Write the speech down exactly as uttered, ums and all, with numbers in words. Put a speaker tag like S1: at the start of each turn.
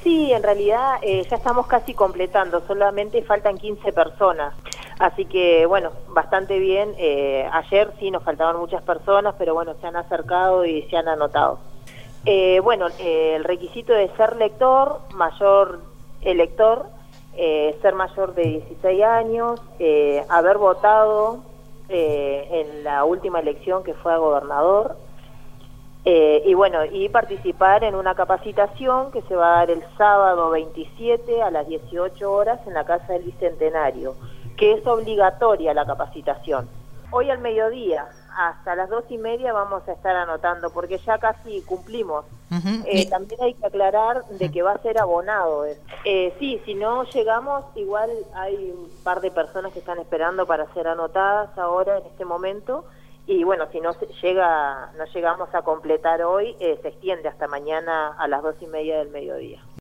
S1: Sí, en realidad eh, ya estamos casi completando, solamente faltan quince personas. Así que, bueno, bastante bien. Eh, ayer sí nos faltaban muchas personas, pero bueno, se han acercado y se han anotado. Eh, bueno, eh, el requisito de ser lector, mayor elector, eh, ser mayor de dieciséis años, eh, haber votado eh, en la última elección que fue a gobernador, eh, y bueno, y participar en una capacitación que se va a dar el sábado veintisiete a las dieciocho horas en la Casa del Bicentenario, que es obligatoria la capacitación. Hoy al mediodía, hasta las dos y media vamos a estar anotando, porque ya casi cumplimos.
S2: Uh-huh.
S1: Eh,
S2: y...
S1: también hay que aclarar de que va a ser abonado. Eh, sí, si no llegamos, igual hay un par de personas que están esperando para ser anotadas ahora en este momento. Y bueno, si no se llega, no llegamos a completar hoy, eh, se extiende hasta mañana a las dos y media del mediodía.